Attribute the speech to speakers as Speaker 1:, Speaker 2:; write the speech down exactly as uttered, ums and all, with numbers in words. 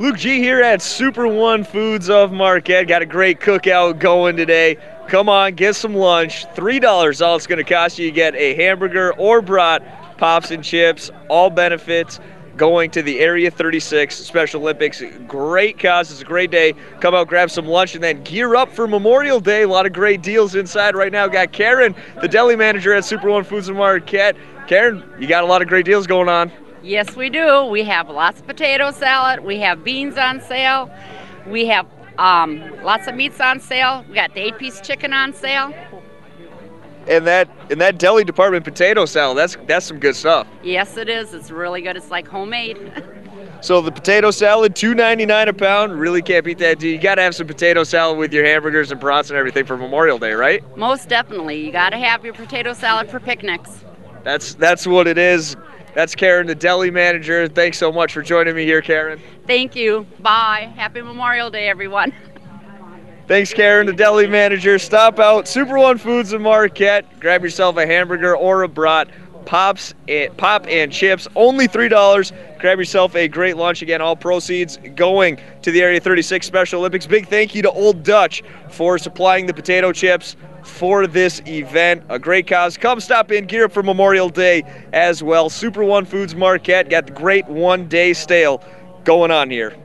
Speaker 1: Luke G here at Super One Foods of Marquette. Got a great cookout going today. Come on, get some lunch. three dollars all it's going to cost you. You get a hamburger or brat, pops and chips, all benefits going to the Area thirty-six Special Olympics. Great cause. It's a great day. Come out, grab some lunch, and then gear up for Memorial Day. A lot of great deals inside right now. Got Karen, the deli manager at Super One Foods of Marquette. Karen, you got a lot of great deals going on.
Speaker 2: Yes, we do. We have lots of potato salad. We have beans on sale. We have um, lots of meats on sale. We got the eight-piece chicken on sale.
Speaker 1: And that in that deli department, potato salad, that's that's some good stuff.
Speaker 2: Yes, it is. It's really good. It's like homemade.
Speaker 1: So the potato salad, two ninety-nine a pound. Really can't beat that deal. You got to have some potato salad with your hamburgers and brats and everything for Memorial Day, right?
Speaker 2: Most definitely. You got to have your potato salad for picnics.
Speaker 1: That's that's what it is. That's Karen, the deli manager. Thanks so much for joining me here, Karen.
Speaker 2: Thank you. Bye. Happy Memorial Day, everyone.
Speaker 1: Thanks, Karen, the deli manager. Stop out, Super One Foods in Marquette. Grab yourself a hamburger or a brat. Pops and, pop and chips, only three dollars. Grab yourself a great lunch. Again, all proceeds going to the Area thirty-six Special Olympics. Big thank you to Old Dutch for supplying the potato chips for this event. A great cause. Come stop in, gear up for Memorial Day as well. Super One Foods Marquette got the great one-day sale going on here.